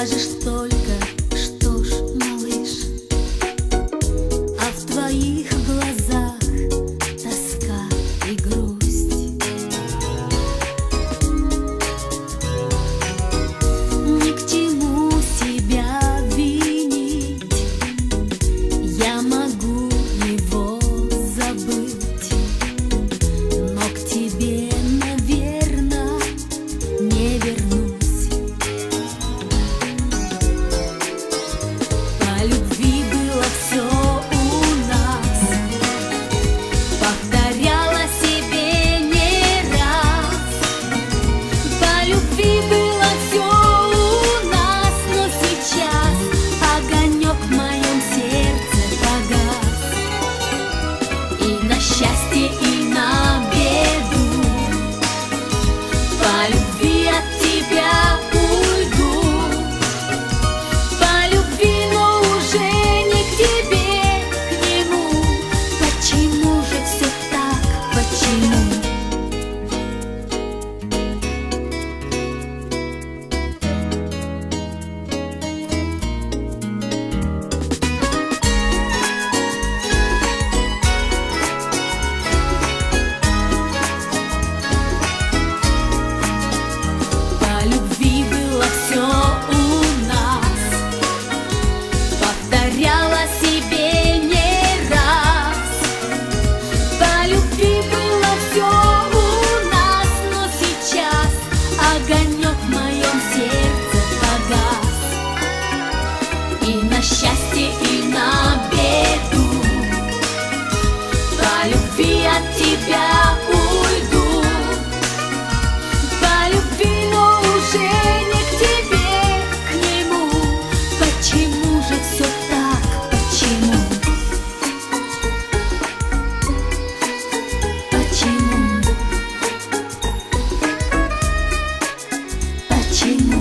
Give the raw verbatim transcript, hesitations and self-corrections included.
скажешь только, что ж, малыш, а в твоих глазах тоска и грусть. Ни к чему себя винить, я могу его забыть, но к тебе, наверно, не вернусь. По любви было все у нас, повторяла себе не раз. По любви было все у нас, но сейчас огонек в моем сердце погас. И на счастье, и на беду по любви от тебя уйду. По любви, но уже не к тебе, к нему. Почему же все так, почему? По любви было все у нас, повторяла себе не раз. По любви было все у нас, но сейчас огонек в моем сердце погас. И на счастье, и на беду по любви от тебя уйду. По любви, но уже не к тебе, к нему. Почему же все так, почему? Почему? Почему?